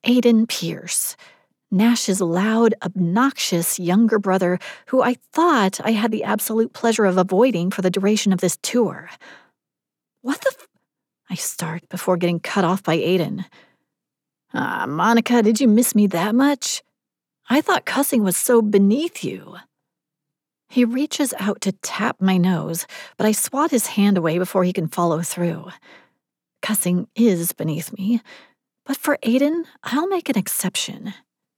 Aiden Pierce, Nash's loud, obnoxious younger brother who I thought I had the absolute pleasure of avoiding for the duration of this tour. What the I start before getting cut off by Aiden. Monica, did you miss me that much? I thought cussing was so beneath you. He reaches out to tap my nose, but I swat his hand away before he can follow through. Cussing is beneath me, but for Aiden, I'll make an exception.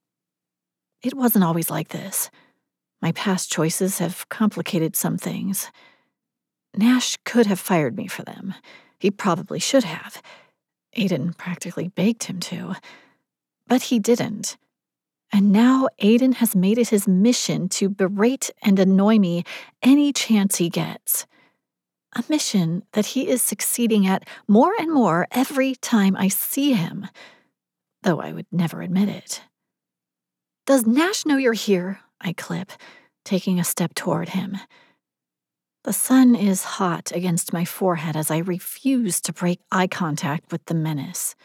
It wasn't always like this. My past choices have complicated some things. Nash could have fired me for them. He probably should have. Aiden practically begged him to. But he didn't. And now Aiden has made it his mission to berate and annoy me any chance he gets. A mission that he is succeeding at more and more every time I see him, though I would never admit it. Does Nash know you're here? I clip, taking a step toward him. The sun is hot against my forehead as I refuse to break eye contact with the menace.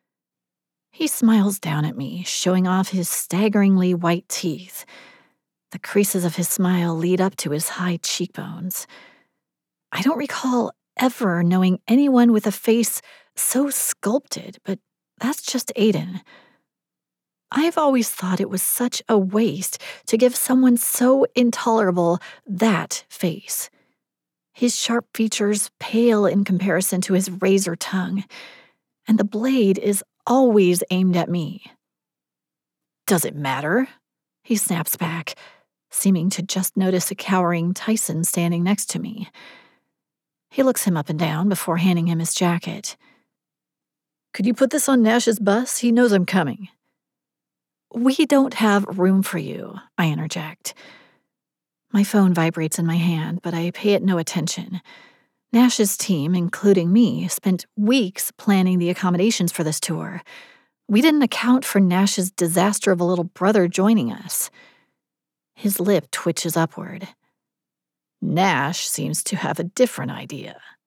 He smiles down at me, showing off his staggeringly white teeth. The creases of his smile lead up to his high cheekbones. I don't recall ever knowing anyone with a face so sculpted, but that's just Aiden. I've always thought it was such a waste to give someone so intolerable that face. His sharp features pale in comparison to his razor tongue, and the blade is always aimed at me. Does it matter? He snaps back, seeming to just notice a cowering Tyson standing next to me. He looks him up and down before handing him his jacket. Could you put this on Nash's bus? He knows I'm coming. We don't have room for you, I interject. My phone vibrates in my hand, but I pay it no attention. Nash's team, including me, spent weeks planning the accommodations for this tour. We didn't account for Nash's disaster of a little brother joining us. His lip twitches upward. Nash seems to have a different idea.